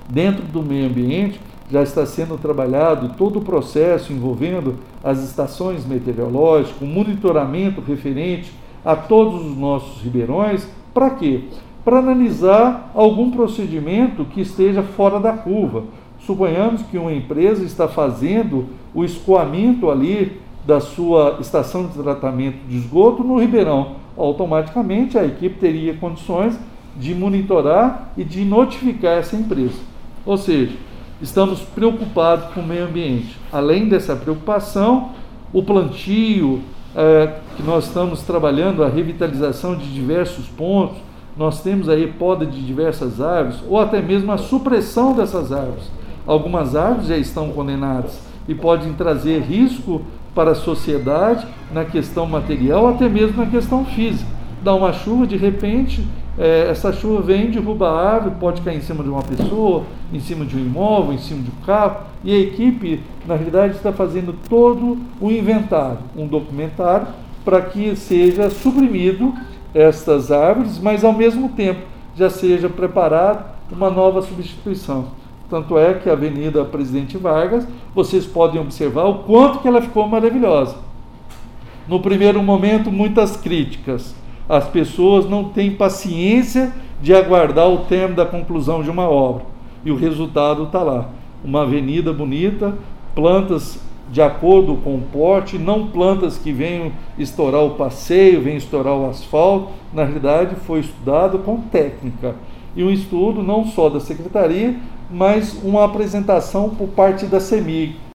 Dentro do meio ambiente já está sendo trabalhado todo o processo envolvendo as estações meteorológicas, o monitoramento referente a todos os nossos ribeirões. Para quê? Para analisar algum procedimento que esteja fora da curva. Suponhamos que uma empresa está fazendo o escoamento ali da sua estação de tratamento de esgoto no ribeirão. Automaticamente a equipe teria condições de monitorar e de notificar essa empresa. Ou seja, estamos preocupados com o meio ambiente. Além dessa preocupação, o plantio, que nós estamos trabalhando, a revitalização de diversos pontos, nós temos aí poda de diversas árvores, ou até mesmo a supressão dessas árvores. Algumas árvores já estão condenadas e podem trazer risco para a sociedade na questão material, até mesmo na questão física. Dá uma chuva, de repente, essa chuva vem, derruba a árvore, pode cair em cima de uma pessoa, em cima de um imóvel, em cima de um carro, e a equipe, na realidade, está fazendo todo o inventário, um documentário, para que seja suprimido estas árvores, mas ao mesmo tempo já seja preparada uma nova substituição. Tanto é que a Avenida Presidente Vargas, vocês podem observar o quanto que ela ficou maravilhosa. No primeiro momento, muitas críticas. As pessoas não têm paciência de aguardar o termo da conclusão de uma obra. E o resultado está lá. Uma avenida bonita, plantas de acordo com o porte, não plantas que venham estourar o passeio, venham estourar o asfalto. Na realidade, foi estudado com técnica. E um estudo não só da Secretaria, mas uma apresentação por parte da CEMIG,